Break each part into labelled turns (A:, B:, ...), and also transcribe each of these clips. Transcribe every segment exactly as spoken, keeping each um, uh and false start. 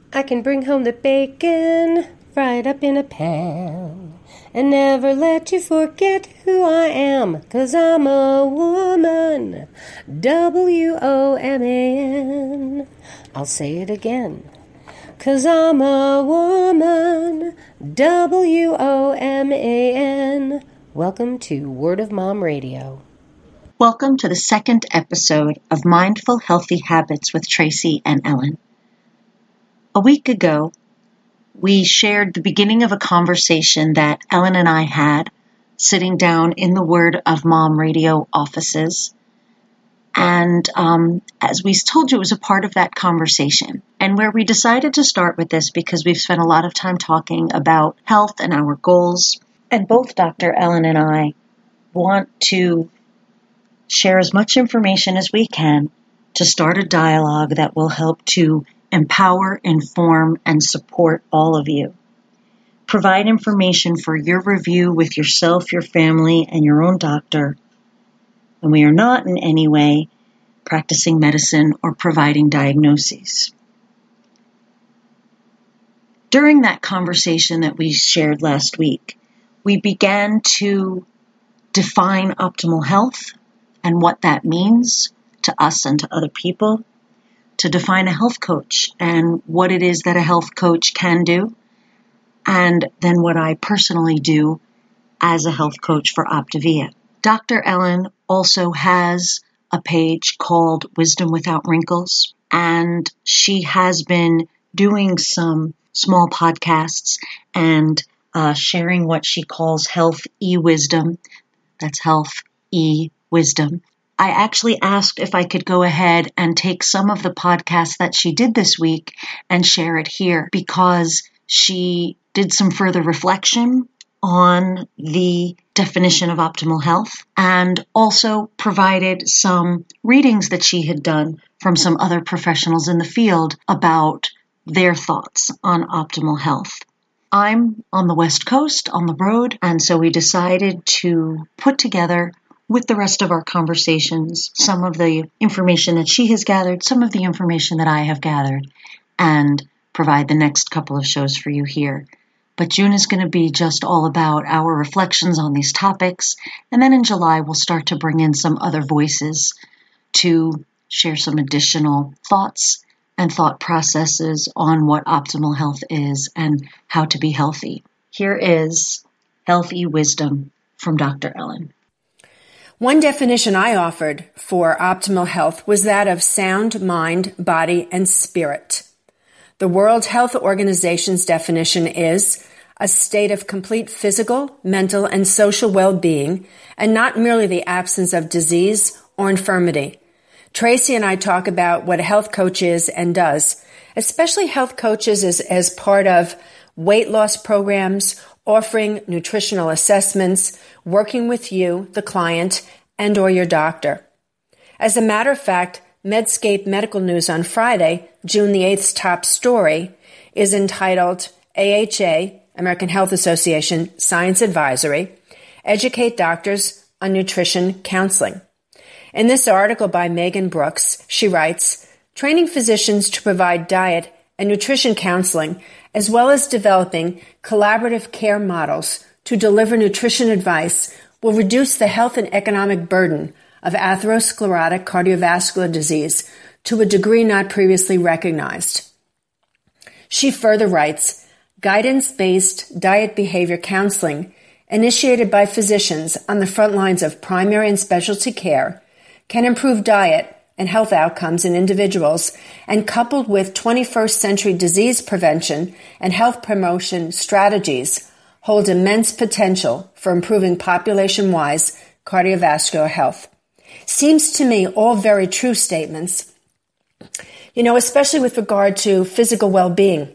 A: I can bring home the bacon fried up in a pan and never let you forget who I am, 'cause I'm a woman, W O M A N. I'll say it again. 'Cause I'm a woman, W O M A N. Welcome to Word of Mom Radio.
B: Welcome to the second episode of Mindful Healthy Habits with Tracy and Ellen. A week ago, we shared the beginning of a conversation that Ellen and I had sitting down in the Word of Mom Radio offices. And um, as we told you, it was a part of that conversation. And where we decided to start with this because we've spent a lot of time talking about health and our goals. And both Doctor Ellen and I want to share as much information as we can to start a dialogue that will help to empower, inform, and support all of you. Provide information for your review with yourself, your family, and your own doctor. And we are not in any way practicing medicine or providing diagnoses. During that conversation that we shared last week, we began to define optimal health and what that means to us and to other people, to define a health coach and what it is that a health coach can do, and then what I personally do as a health coach for Optavia. Doctor Ellen also has a page called Wisdom Without Wrinkles, and she has been doing some small podcasts and uh, sharing what she calls health e-wisdom. That's health e-wisdom. I actually asked if I could go ahead and take some of the podcasts that she did this week and share it here because she did some further reflection on the definition of optimal health and also provided some readings that she had done from some other professionals in the field about their thoughts on optimal health. I'm on the West Coast on the road, and so we decided to put together with the rest of our conversations some of the information that she has gathered, some of the information that I have gathered, and provide the next couple of shows for you here. But June is going to be just all about our reflections on these topics. And then in July, we'll start to bring in some other voices to share some additional thoughts and thought processes on what optimal health is and how to be healthy. Here is Healthy Wisdom from Doctor Ellen.
C: One definition I offered for optimal health was that of sound mind, body, and spirit. The World Health Organization's definition is a state of complete physical, mental, and social well-being, and not merely the absence of disease or infirmity. Tracy and I talk about what a health coach is and does, especially health coaches as, as part of weight loss programs, offering nutritional assessments, working with you, the client, and or your doctor. As a matter of fact, Medscape Medical News on Friday, June the eighth's top story, is entitled A H A, American Health Association Science Advisory, Educate Doctors on Nutrition Counseling. In this article by Megan Brooks, she writes, training physicians to provide diet and nutrition counseling, as well as developing collaborative care models to deliver nutrition advice will reduce the health and economic burden of atherosclerotic cardiovascular disease to a degree not previously recognized. She further writes, guidance-based diet behavior counseling initiated by physicians on the front lines of primary and specialty care can improve diet and health outcomes in individuals, and coupled with twenty-first century disease prevention and health promotion strategies, hold immense potential for improving population-wise cardiovascular health. Seems to me all very true statements, you know, especially with regard to physical well-being,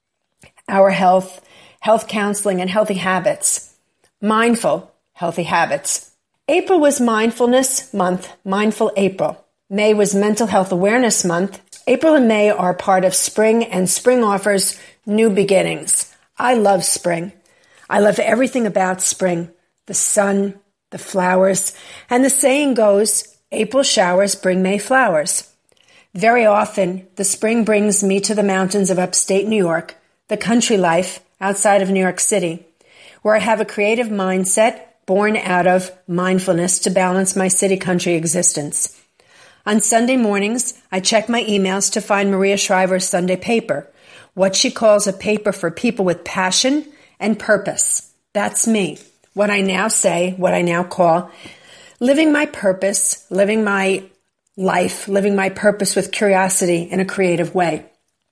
C: our health, health counseling, and healthy habits. Mindful, healthy habits. April was Mindfulness Month, Mindful April. May was Mental Health Awareness Month. April and May are part of spring, and spring offers new beginnings. I love spring. I love everything about spring, the sun, the flowers, and the saying goes, April showers bring May flowers. Very often, the spring brings me to the mountains of upstate New York, the country life outside of New York City, where I have a creative mindset born out of mindfulness to balance my city-country existence. On Sunday mornings, I check my emails to find Maria Shriver's Sunday paper, what she calls a paper for people with passion and purpose. That's me. What I now say, what I now call living my purpose, living my life, living my purpose with curiosity in a creative way.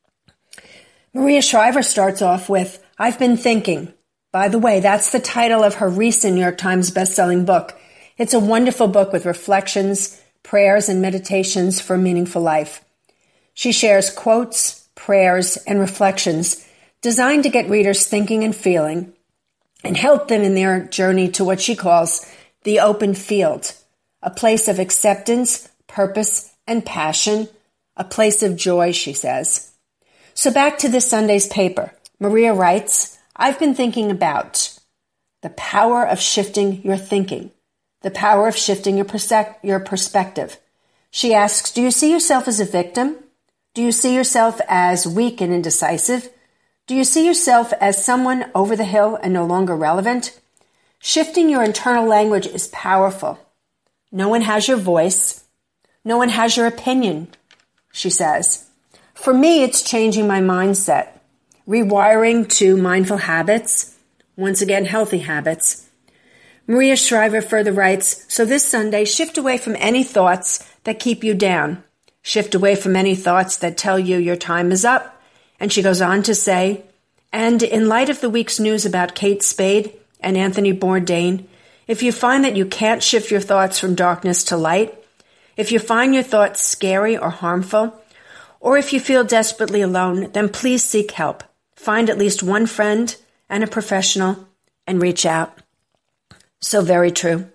C: Maria Shriver starts off with, I've been thinking. By the way, that's the title of her recent New York Times bestselling book. It's a wonderful book with reflections, prayers, and meditations for a meaningful life. She shares quotes, prayers, and reflections designed to get readers thinking and feeling and help them in their journey to what she calls the open field, a place of acceptance, purpose, and passion, a place of joy, she says. So back to this Sunday's paper. Maria writes, I've been thinking about the power of shifting your thinking, the power of shifting your, perse- your perspective. She asks, do you see yourself as a victim? Do you see yourself as weak and indecisive? Do you see yourself as someone over the hill and no longer relevant? Shifting your internal language is powerful. No one has your voice. No one has your opinion, she says. For me, it's changing my mindset, rewiring to mindful habits, once again, healthy habits. Maria Shriver further writes, so this Sunday, shift away from any thoughts that keep you down. Shift away from any thoughts that tell you your time is up. And she goes on to say, and in light of the week's news about Kate Spade and Anthony Bourdain, if you find that you can't shift your thoughts from darkness to light, if you find your thoughts scary or harmful, or if you feel desperately alone, then please seek help. Find at least one friend and a professional and reach out. So very true.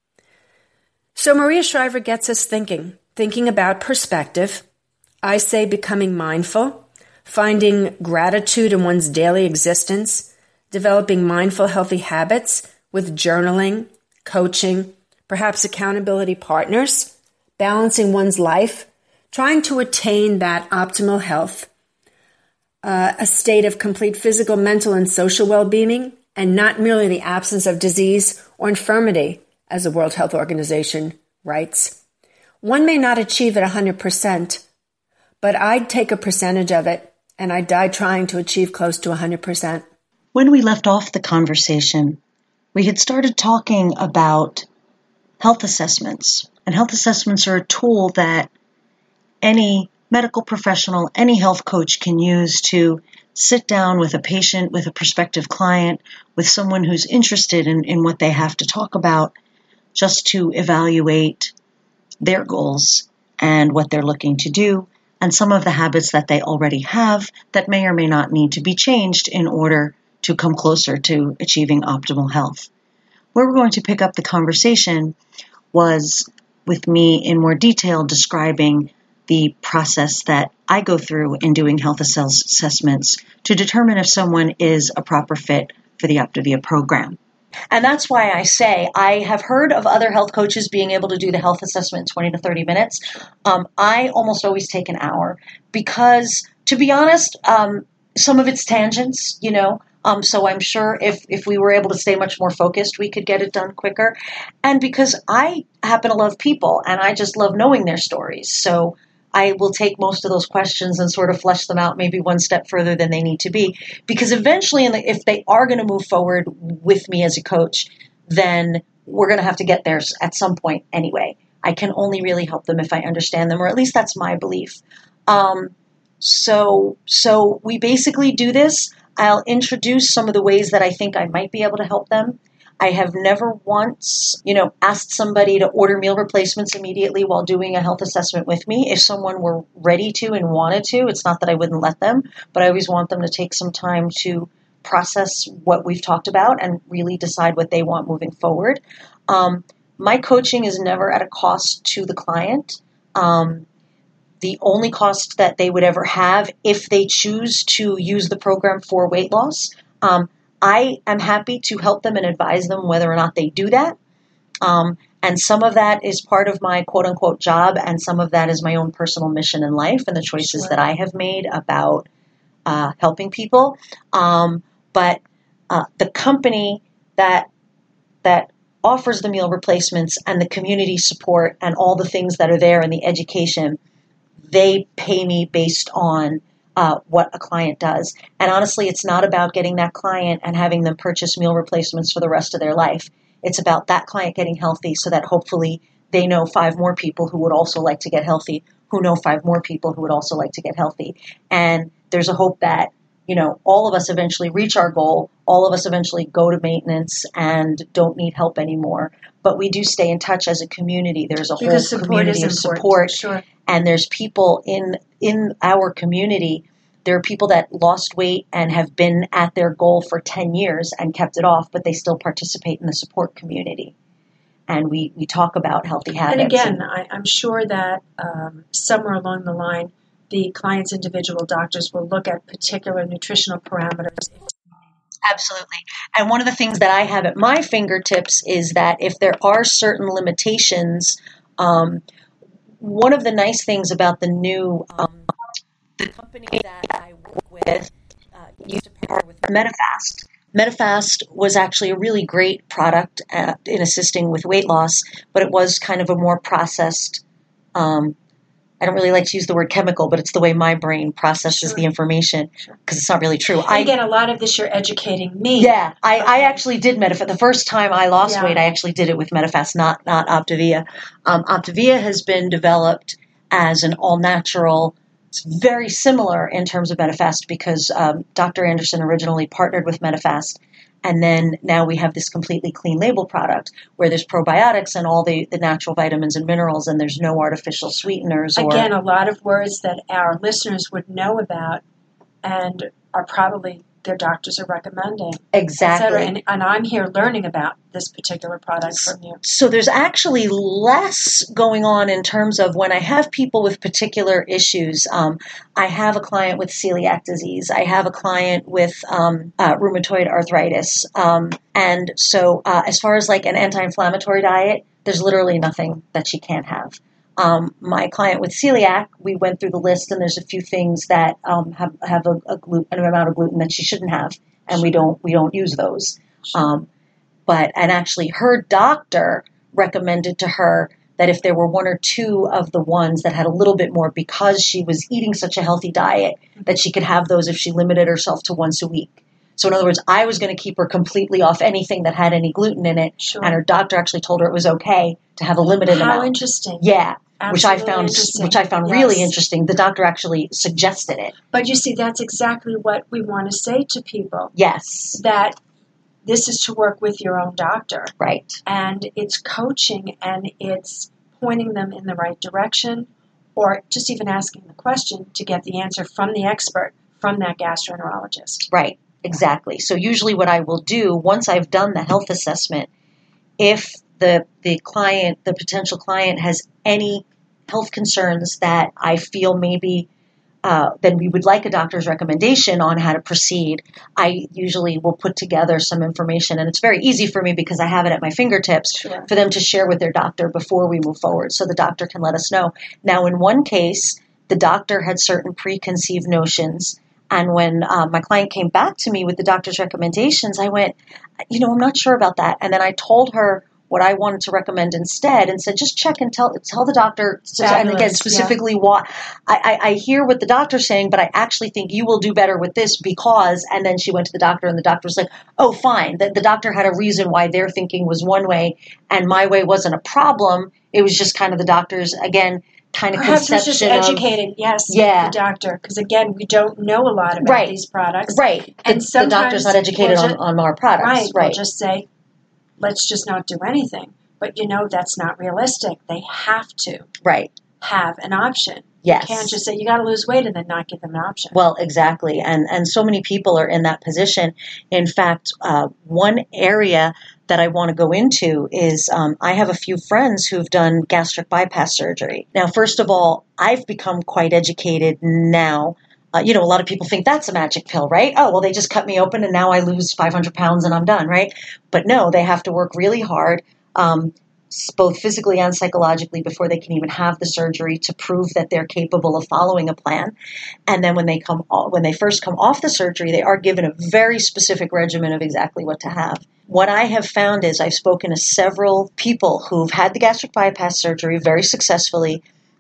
C: So Maria Shriver gets us thinking, thinking about perspective. I say becoming mindful, finding gratitude in one's daily existence, developing mindful, healthy habits with journaling, coaching, perhaps accountability partners, balancing one's life, trying to attain that optimal health, uh, a state of complete physical, mental, and social well-being, and not merely the absence of disease or infirmity, as the World Health Organization writes. One may not achieve it one hundred percent, but I'd take a percentage of it, and I'd die trying to achieve close to one hundred percent.
B: When we left off the conversation, we had started talking about health assessments. And health assessments are a tool that any medical professional, any health coach can use to sit down with a patient, with a prospective client, with someone who's interested in, in what they have to talk about, just to evaluate their goals and what they're looking to do, and some of the habits that they already have that may or may not need to be changed in order to come closer to achieving optimal health. Where we're going to pick up the conversation was with me in more detail describing the process that I go through in doing health assessments to determine if someone is a proper fit for the Optavia program. And that's why I say I have heard of other health coaches being able to do the health assessment in twenty to thirty minutes. Um, I almost always take an hour because, to be honest, um, some of it's tangents, you know. Um, so I'm sure if, if we were able to stay much more focused, we could get it done quicker. And because I happen to love people and I just love knowing their stories. So I will take most of those questions and sort of flesh them out maybe one step further than they need to be. Because eventually, in the, if they are going to move forward with me as a coach, then we're going to have to get there at some point anyway. I can only really help them if I understand them, or at least that's my belief. Um, so, so we basically do this. I'll introduce some of the ways that I think I might be able to help them. I have never once, you know, asked somebody to order meal replacements immediately while doing a health assessment with me. If someone were ready to and wanted to, it's not that I wouldn't let them, but I always want them to take some time to process what we've talked about and really decide what they want moving forward. Um, my coaching is never at a cost to the client. Um, The only cost that they would ever have if they choose to use the program for weight loss, um, I am happy to help them and advise them whether or not they do that. Um, And some of that is part of my quote unquote job, and some of that is my own personal mission in life and the choices
C: Sure.
B: that I have made about uh, helping people. Um, but uh, the company that that offers the meal replacements and the community support and all the things that are there and the education, they pay me based on uh, what a client does. And honestly, it's not about getting that client and having them purchase meal replacements for the rest of their life. It's about that client getting healthy so that hopefully they know five more people who would also like to get healthy, who know five more people who would also like to get healthy. And there's a hope that, you know, all of us eventually reach our goal. All of us eventually go to maintenance and don't need help anymore. But we do stay in touch as a community. There's a
C: Because
B: whole
C: support
B: community
C: is
B: of
C: important.
B: support.
C: Sure.
B: And there's people in in our community. There are people that lost weight and have been at their goal for ten years and kept it off, but they still participate in the support community. And we, we talk about healthy habits.
C: And again, I, I'm sure that um, somewhere along the line, the client's individual doctors will look at particular nutritional parameters.
B: Absolutely. And one of the things that I have at my fingertips is that if there are certain limitations, um, one of the nice things about the new, um, the company that I work with uh, used to partner with Medifast. Medifast was actually a really great product uh, in assisting with weight loss, but it was kind of a more processed, um, I don't really like to use the word chemical, but it's the way my brain processes
C: Sure.
B: the information because
C: Sure.
B: it's not really true.
C: And
B: I
C: again, a lot of this you're educating me.
B: Yeah, I,
C: Okay.
B: I actually did Medifast. The first time I lost
C: Yeah.
B: weight, I actually did it with Medifast, not not Optavia. Um, Optavia has been developed as an all-natural. It's very similar in terms of Medifast because um, Doctor Anderson originally partnered with Medifast, and then now we have this completely clean label product where there's probiotics and all the, the natural vitamins and minerals, and there's no artificial sweeteners. Or,
C: Again, a lot of words that our listeners would know about and are probably their doctors are recommending.
B: Exactly.
C: Et cetera. And, and I'm here learning about this particular product from you.
B: So there's actually less going on in terms of when I have people with particular issues. Um, I have a client with celiac disease. I have a client with um, uh, rheumatoid arthritis. Um, and so uh, as far as like an anti-inflammatory diet, there's literally nothing that she can't have. Um, my client with celiac, we went through the list, and there's a few things that um, have have a, a gluten, an amount of gluten that she shouldn't have, and we don't we don't use those. Um, but and actually, her doctor recommended to her that if there were one or two of the ones that had a little bit more, because she was eating such a healthy diet, that she could have those if she limited herself to once a week. So in other words, I was going to keep her completely off anything that had any gluten in it,
C: Sure.
B: and her doctor actually told her it was okay to have a limited
C: How
B: amount.
C: How interesting.
B: Yeah.
C: Absolutely
B: which I found,
C: interesting.
B: which I found
C: Yes.
B: really interesting. The doctor actually suggested it.
C: But you see, that's exactly what we want to say to people.
B: Yes.
C: That this is to work with your own doctor.
B: Right.
C: And it's coaching and it's pointing them in the right direction, or just even asking the question to get the answer from the expert, from that gastroenterologist.
B: Right. Exactly. So usually what I will do once I've done the health assessment, if the the client, the potential client has any health concerns that I feel maybe uh, then we would like a doctor's recommendation on how to proceed, I usually will put together some information. And it's very easy for me because I have it at my fingertips
C: Sure.
B: for them to share with their doctor before we move forward so the doctor can let us know. Now, in one case, the doctor had certain preconceived notions. And when uh, my client came back to me with the doctor's recommendations, I went, you know, I'm not sure about that. And then I told her what I wanted to recommend instead and said, just check and tell tell the doctor,
C: Fabulous.
B: and again, specifically yeah. what, I, I, I hear what the doctor's saying, but I actually think you will do better with this because, and then she went to the doctor and the doctor was like, oh, fine. The, the doctor had a reason why their thinking was one way and my way wasn't a problem. It was just kind of the doctor's, again, kind of
C: Perhaps
B: conception
C: it's just educating,
B: of,
C: yes,
B: yeah.
C: the doctor. Because again, we don't know a lot about
B: right.
C: these products.
B: Right.
C: And
B: the,
C: sometimes
B: the doctor's not educated
C: we'll
B: on,
C: just,
B: on our products.
C: Right.
B: Right.
C: We'll just say, let's just not do anything. But you know, that's not realistic. They have to
B: right.
C: have an option.
B: Yes.
C: You can't just say, you got to lose weight and then not give them an option.
B: Well, exactly. And and so many people are in that position. In fact, uh, one area that I want to go into is um, I have a few friends who've done gastric bypass surgery. Now, first of all, I've become quite educated now. Uh, you know, a lot of people think that's a magic pill, right? Oh, well, they just cut me open and now I lose five hundred pounds and I'm done, right? But no, they have to work really hard. Um, both physically and psychologically, before they can even have the surgery to prove that they're capable of following a plan. And then when they come, when they first come off the surgery, they are given a very specific regimen of exactly what to have. What I have found is I've spoken to several people who've had the gastric bypass surgery very successfully,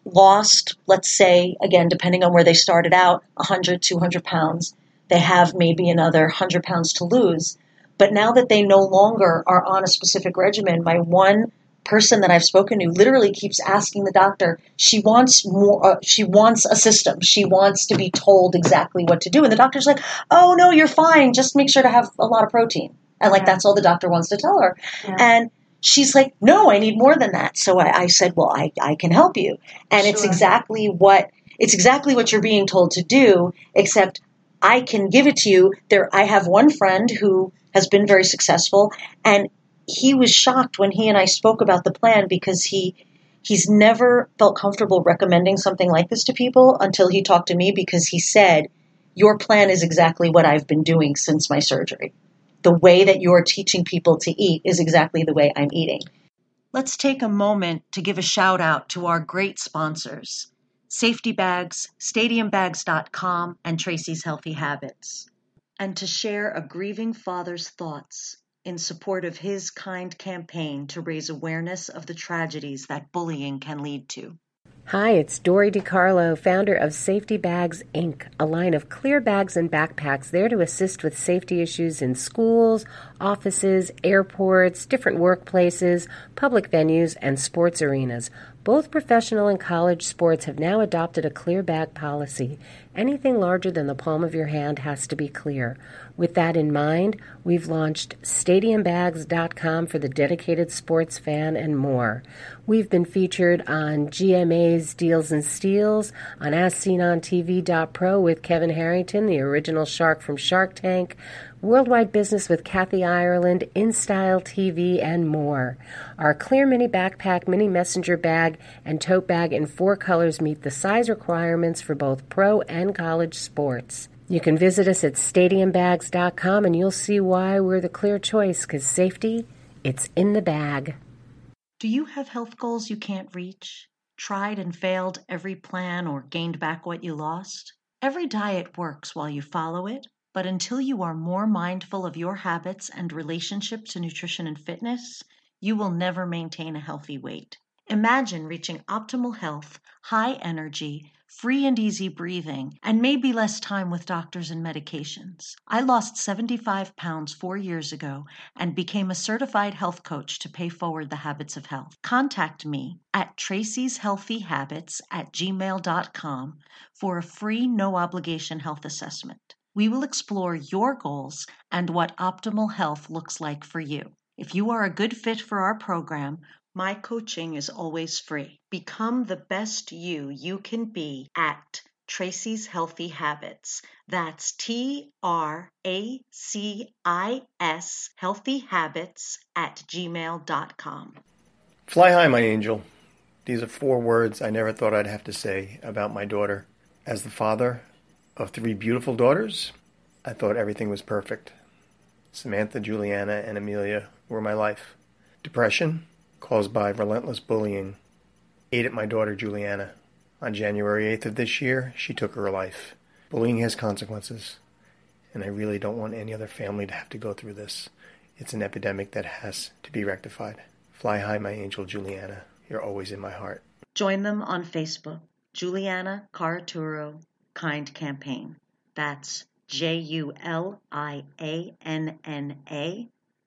B: lost, let's say, again, depending on where they started out, one hundred, two hundred pounds. They have maybe another one hundred pounds to lose. But now that they no longer are on a specific regimen, my one person that I've spoken to literally keeps asking the doctor, she wants more, uh, she wants a system. She wants to be told exactly what to do. And the doctor's like, oh, no, you're fine. Just make sure to have a lot of protein. And like, yeah. That's all the doctor wants to tell her. Yeah. And she's like, no, I need more than that. So I, I said, well, I, I can help you. And sure. it's exactly what, it's exactly what you're being told to do, except I can give it to you. There, I have one friend who has been very successful, and he was shocked when he and I spoke about the plan, because he he's never felt comfortable recommending something like this to people until he talked to me, because he said, your plan is exactly what I've been doing since my surgery. The way that you're teaching people to eat is exactly the way I'm eating. Let's take a moment to give a shout out to our great sponsors, Safety Bags, Stadium Bags dot com, and Tracy's Healthy Habits, and to share a grieving father's thoughts in support of his kind campaign to raise awareness of the tragedies that bullying can lead to.
A: Hi, it's Dory DiCarlo, founder of Safety Bags, Incorporated, a line of clear bags and backpacks there to assist with safety issues in schools, offices, airports, different workplaces, public venues, and sports arenas. Both professional and college sports have now adopted a clear bag policy. Anything larger than the palm of your hand has to be clear. With that in mind, we've launched Stadium Bags dot com for the dedicated sports fan and more. We've been featured on G M A's Deals and Steals, on As Seen On T V dot pro with Kevin Harrington, the original shark from Shark Tank, Worldwide Business with Kathy Ireland, InStyle T V, and more. Our clear mini backpack, mini messenger bag, and tote bag in four colors meet the size requirements for both pro and college sports. You can visit us at Stadium Bags dot com and you'll see why we're the clear choice, because safety, it's in the bag.
B: Do you have health goals you can't reach? Tried and failed every plan or gained back what you lost? Every diet works while you follow it, but until you are more mindful of your habits and relationship to nutrition and fitness, you will never maintain a healthy weight. Imagine reaching optimal health, high energy, free and easy breathing, and maybe less time with doctors and medications. I lost seventy-five pounds four years ago and became a certified health coach to pay forward the habits of health. Contact me at Tracy's Healthy Habits at gmail dot com for a free, no-obligation health assessment. We will explore your goals and what optimal health looks like for you. If you are a good fit for our program, my coaching is always free. Become the best you you can be at Tracy's Healthy Habits. That's T R A C I S Healthy Habits at gmail dot com.
D: Fly high, my angel. These are four words I never thought I'd have to say about my daughter. As the father of three beautiful daughters, I thought everything was perfect. Samantha, Juliana, and Amelia were my life. Depression, caused by relentless bullying, ate at my daughter Juliana. On January eighth of this year, she took her life. Bullying has consequences, and I really don't want any other family to have to go through this. It's an epidemic that has to be rectified. Fly high, my angel Juliana. You're always in my heart.
B: Join them on Facebook, Juliana Caraturo Kind Campaign. That's J U L I A N N A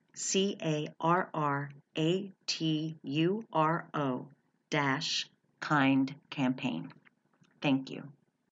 B: C A R R A T U R O dash Kind Campaign. Thank you.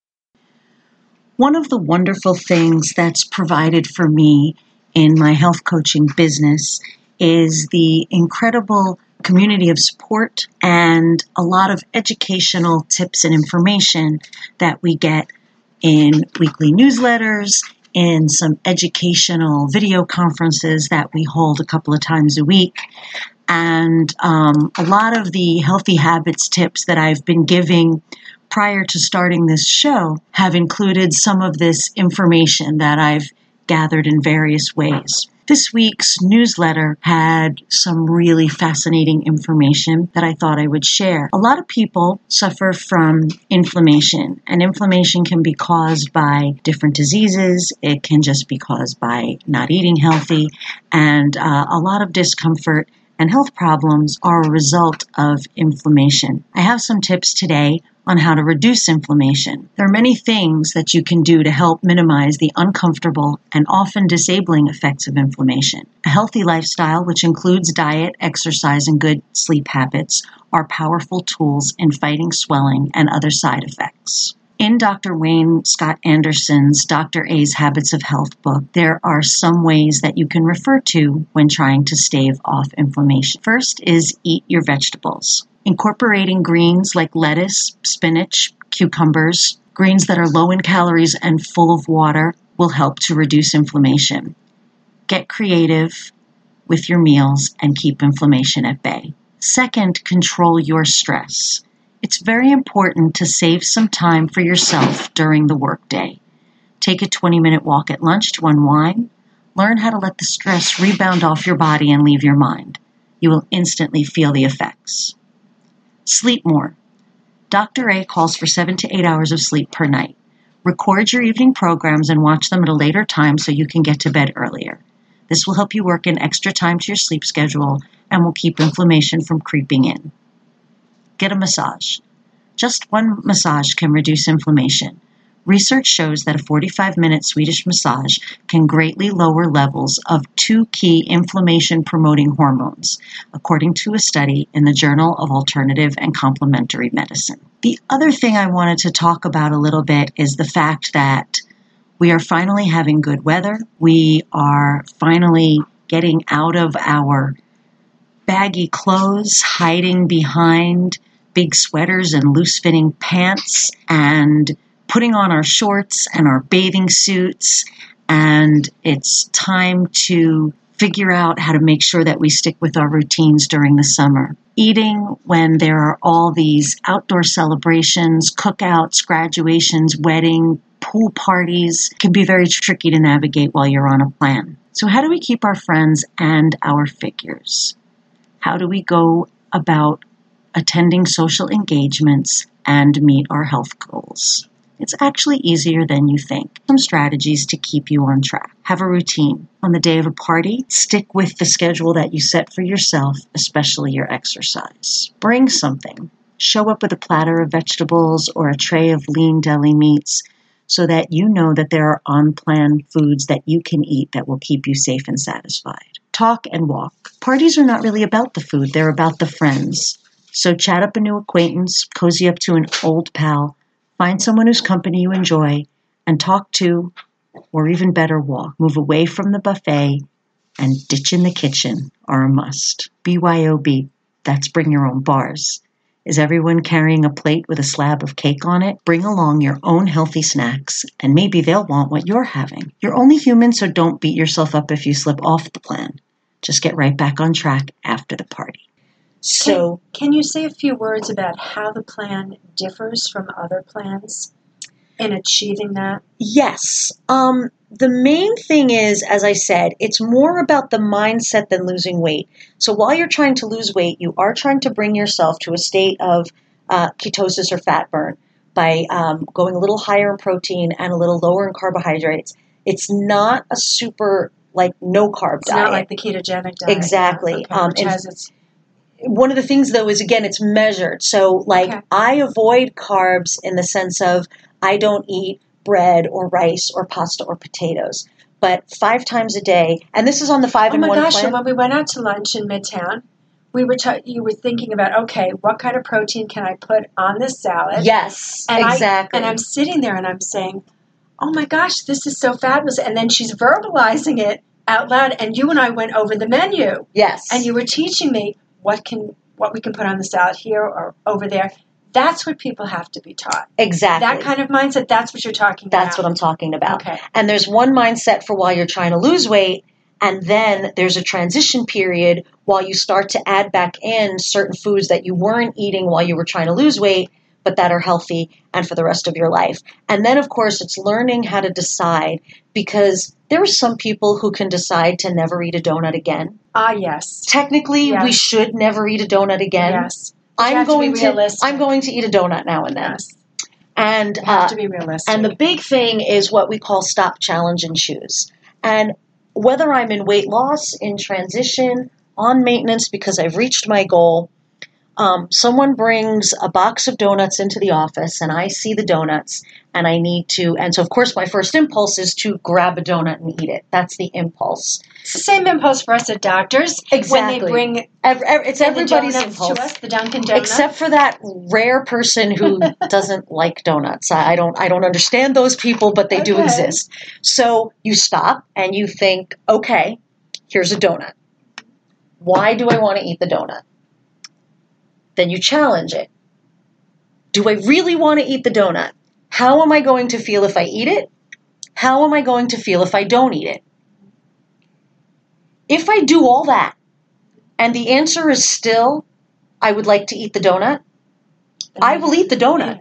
B: One of the wonderful things that's provided for me in my health coaching business is the incredible community of support and a lot of educational tips and information that we get in weekly newsletters, in some educational video conferences that we hold a couple of times a week. And um, a lot of the healthy habits tips that I've been giving prior to starting this show have included some of this information that I've gathered in various ways. This week's newsletter had some really fascinating information that I thought I would share. A lot of people suffer from inflammation, and inflammation can be caused by different diseases. It can just be caused by not eating healthy, and uh, a lot of discomfort and health problems are a result of inflammation. I have some tips today on how to reduce inflammation. There are many things that you can do to help minimize the uncomfortable and often disabling effects of inflammation. A healthy lifestyle, which includes diet, exercise, and good sleep habits, are powerful tools in fighting swelling and other side effects. In Doctor Wayne Scott Anderson's Doctor A's Habits of Health book, there are some ways that you can refer to when trying to stave off inflammation. First is eat your vegetables. Incorporating greens like lettuce, spinach, cucumbers, greens that are low in calories and full of water will help to reduce inflammation. Get creative with your meals and keep inflammation at bay. Second, control your stress. It's very important to save some time for yourself during the workday. Take a twenty-minute walk at lunch to unwind. Learn how to let the stress rebound off your body and leave your mind. You will instantly feel the effects. Sleep more. Doctor A calls for seven to eight hours of sleep per night. Record your evening programs and watch them at a later time so you can get to bed earlier. This will help you work in extra time to your sleep schedule and will keep inflammation from creeping in. Get a massage. Just one massage can reduce inflammation. Research shows that a forty-five minute Swedish massage can greatly lower levels of two key inflammation-promoting hormones, according to a study in the Journal of Alternative and Complementary Medicine. The other thing I wanted to talk about a little bit is the fact that we are finally having good weather. We are finally getting out of our baggy clothes, hiding behind big sweaters and loose-fitting pants, and putting on our shorts and our bathing suits, and it's time to figure out how to make sure that we stick with our routines during the summer. Eating when there are all these outdoor celebrations, cookouts, graduations, wedding, pool parties can be very tricky to navigate while you're on a plan. So how do we keep our friends and our figures? How do we go about attending social engagements and meet our health goals? It's actually easier than you think. Some strategies to keep you on track. Have a routine. On the day of a party, stick with the schedule that you set for yourself, especially your exercise. Bring something. Show up with a platter of vegetables or a tray of lean deli meats so that you know that there are on-plan foods that you can eat that will keep you safe and satisfied. Talk and walk. Parties are not really about the food, they're about the friends. So chat up a new acquaintance, cozy up to an old pal, find someone whose company you enjoy, and talk to, or even better, walk. Move away from the buffet, and ditch in the kitchen are a must. B Y O B, that's bring your own bars. Is everyone carrying a plate with a slab of cake on it? Bring along your own healthy snacks, and maybe they'll want what you're having. You're only human, so don't beat yourself up if you slip off the plan. Just get right back on track after the party.
C: So, can, can you say a few words about how the plan differs from other plans in achieving that?
A: Yes. Um, the main thing is, as I said, it's more about the mindset than losing weight. So while you're trying to lose weight, you are trying to bring yourself to a state of uh, ketosis or fat burn by um, going a little higher in protein and a little lower in carbohydrates. It's not a super, like, no-carb
C: it's
A: diet.
C: It's not like the ketogenic diet.
A: Exactly.
C: Okay,
A: um,
C: which has its...
A: One of the things, though, is, again, it's measured. So, like,
C: okay.
A: I avoid carbs in the sense of I don't eat bread or rice or pasta or potatoes. But five times a day, and this is on the five
C: oh
A: and one
C: plan. Oh, my gosh,
A: plan.
C: and when we went out to lunch in Midtown, we were t- you were thinking about, okay, what kind of protein can I put on this salad?
A: Yes,
C: and
A: exactly.
C: I, and I'm sitting there and I'm saying, oh, my gosh, this is so fabulous. And then she's verbalizing it out loud, and you and I went over the menu.
A: Yes.
C: And you were teaching me what can what we can put on the salad here or over there. That's what people have to be taught.
A: Exactly.
C: That kind of mindset, that's what you're talking
A: that's
C: about.
A: That's what I'm talking about.
C: Okay.
A: And there's one mindset for while you're trying to lose weight, and then there's a transition period while you start to add back in certain foods that you weren't eating while you were trying to lose weight, but that are healthy and for the rest of your life. And then, of course, it's learning how to decide
B: because there are some people who can decide to never eat a donut again.
C: Ah, yes.
B: Technically,
C: yes.
B: we should never eat a donut again.
C: Yes. But
B: I'm going
C: to,
B: to I'm going to eat a donut now and then.
C: Yes.
B: And
C: you have
B: uh,
C: to be realistic.
B: And the big thing is what we call stop, challenge, and choose. And whether I'm in weight loss, in transition, on maintenance because I've reached my goal, um, someone brings a box of donuts into the office and I see the donuts and I need to, and so of course my first impulse is to grab a donut and eat it. That's the impulse.
C: It's the same impulse for us at doctors.
B: Exactly.
C: When they bring
B: every, every, it's everybody's
C: the
B: impulse.
C: To us, the Dunkin' Donut.
B: Except for that rare person who doesn't like donuts. I, I don't I don't understand those people, but they okay. do exist. So you stop and you think, okay, here's a donut. Why do I want to eat the donut? Then you challenge it. Do I really want to eat the donut? How am I going to feel if I eat it? How am I going to feel if I don't eat it? If I do all that, and the answer is still, I would like to eat the donut, I will eat the donut.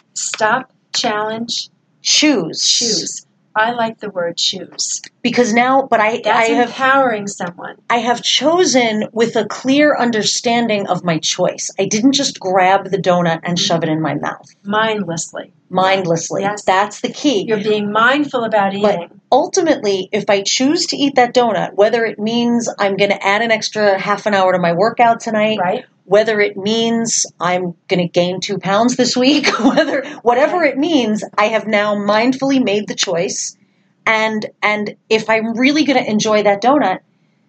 C: Stop, challenge,
B: choose.
C: Choose. I like the word choose.
B: Because now, but I,
C: That's
B: I have
C: empowering someone.
B: I have chosen with a clear understanding of my choice. I didn't just grab the donut and shove it in my mouth.
C: Mindlessly.
B: Mindlessly.
C: Yes.
B: That's the key.
C: You're being mindful about eating.
B: But ultimately, if I choose to eat that donut, whether it means I'm going to add an extra half an hour to my workout tonight,
C: right.
B: whether it means I'm going to gain two pounds this week, whether whatever it means, I have now mindfully made the choice. And and if I'm really going to enjoy that donut,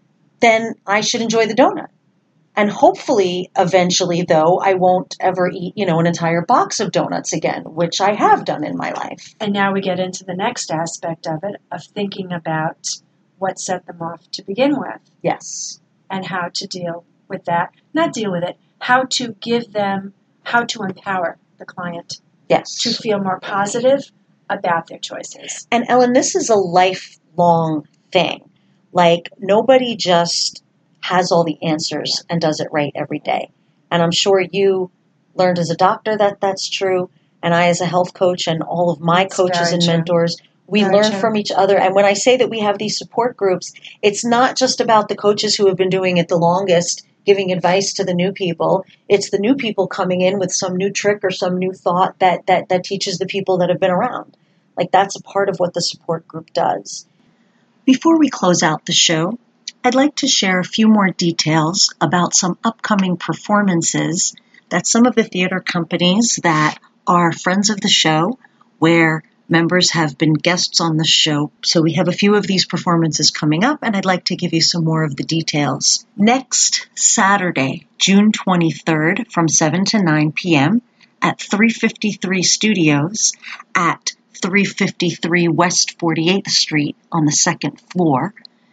B: then I should enjoy the donut. And hopefully, eventually, though, I won't ever eat, you know, an entire box of donuts again, which I have done in my life.
C: And now we get into the next aspect of it, of thinking about what set them off to begin with.
B: Yes.
C: And how to deal with that. Not deal with it, how to give them, how to empower the client.
B: Yes.
C: To feel more positive about their choices.
B: And Ellen, this is a lifelong thing. Like, nobody just has all the answers and does it right every day. And I'm sure you learned as a doctor that that's true. And I as a health coach and all of my
C: that's
B: coaches and
C: true.
B: mentors, we
C: very
B: learn
C: true.
B: from each other. And when I say that we have these support groups, it's not just about the coaches who have been doing it the longest, giving advice to the new people. It's the new people coming in with some new trick or some new thought that that that teaches the people that have been around. Like, that's a part of what the support group does. Before we close out the show, I'd like to share a few more details about some upcoming performances that some of the theater companies that are friends of the show, where members have been guests on the show. So we have a few of these performances coming up, and I'd like to give you some more of the details. Next Saturday, June twenty-third, from seven to nine p.m. at three fifty-three Studios at three fifty-three West forty-eighth Street on the second floor.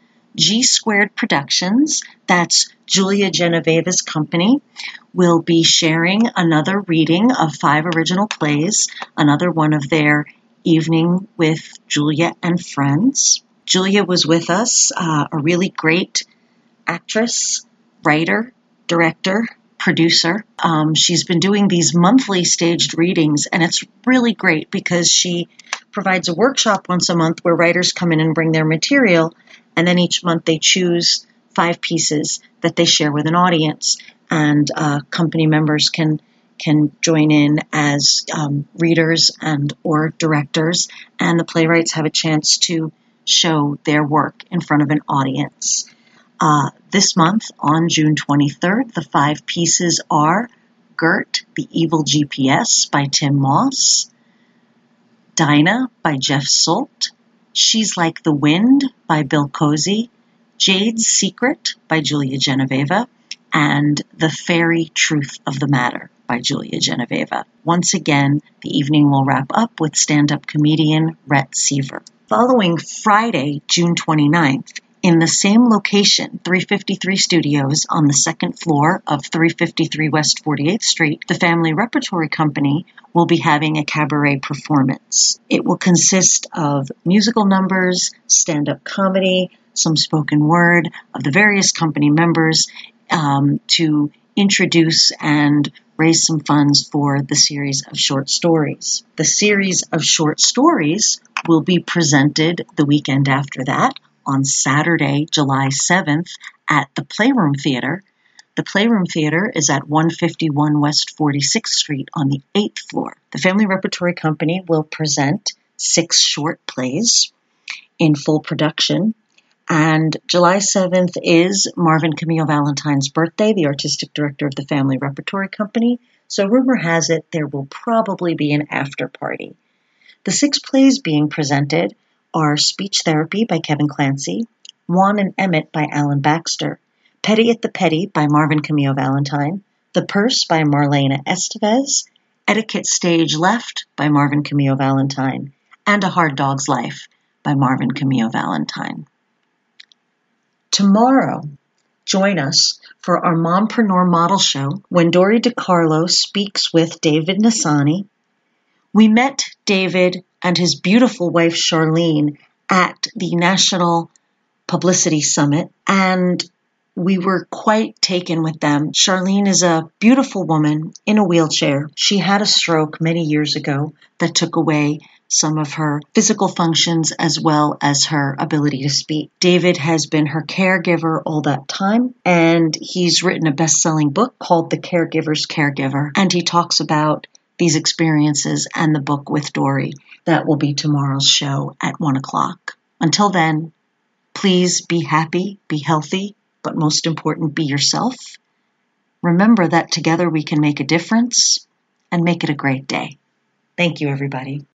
B: G Squared Productions, that's Julia Genoveva's company, will be sharing another reading of five original plays, another one of their Evening with Julia and Friends. Julia was with us, uh, a really great actress, writer, director, producer. Um, she's been doing these monthly staged readings, and it's really great because she provides a workshop once a month where writers come in and bring their material, and then each month they choose five pieces that they share with an audience, and uh, company members can can join in as um, readers and or directors, and the playwrights have a chance to show their work in front of an audience. Uh, this month, on June twenty-third, the five pieces are Gert, the Evil G P S by Tim Moss, Dinah by Jeff Solt, She's Like the Wind by Bill Cozy, Jade's Secret by Julia Genoveva, and The Fairy Truth of the Matter by Julia Genoveva. Once again, the evening will wrap up with stand-up comedian Rhett Seaver. Following Friday, June twenty-ninth, in the same location, three fifty-three Studios on the second floor of three fifty-three West forty-eighth Street, the Family Repertory Company will be having a cabaret performance. It will consist of musical numbers, stand-up comedy, some spoken word of the various company members um, to introduce and raise some funds for the series of short stories. The series of short stories will be presented the weekend after that on Saturday, July seventh at the Playroom Theater. The Playroom Theater is at one fifty-one West forty-sixth Street on the eighth floor. The Family Repertory Company will present six short plays in full production. And July seventh is Marvin Camillo Valentine's birthday, the artistic director of the Family Repertory Company. So rumor has it there will probably be an after party. The six plays being presented are Speech Therapy by Kevin Clancy, Juan and Emmett by Alan Baxter, Petty at the Petty by Marvin Camillo Valentine, The Purse by Marlena Estevez, Etiquette Stage Left by Marvin Camillo Valentine, and A Hard Dog's Life by Marvin Camillo Valentine. Tomorrow, join us for our Mompreneur Model Show when Dori DiCarlo speaks with David Nassani. We met David and his beautiful wife Charlene at the National Publicity Summit, and we were quite taken with them. Charlene is a beautiful woman in a wheelchair. She had a stroke many years ago that took away some of her physical functions as well as her ability to speak. David has been her caregiver all that time, and he's written a best-selling book called The Caregiver's Caregiver, and he talks about these experiences and the book with Dori. That will be tomorrow's show at one o'clock. Until then, please be happy, be healthy, but most important, be yourself. Remember that together we can make a difference and make it a great day. Thank you, everybody.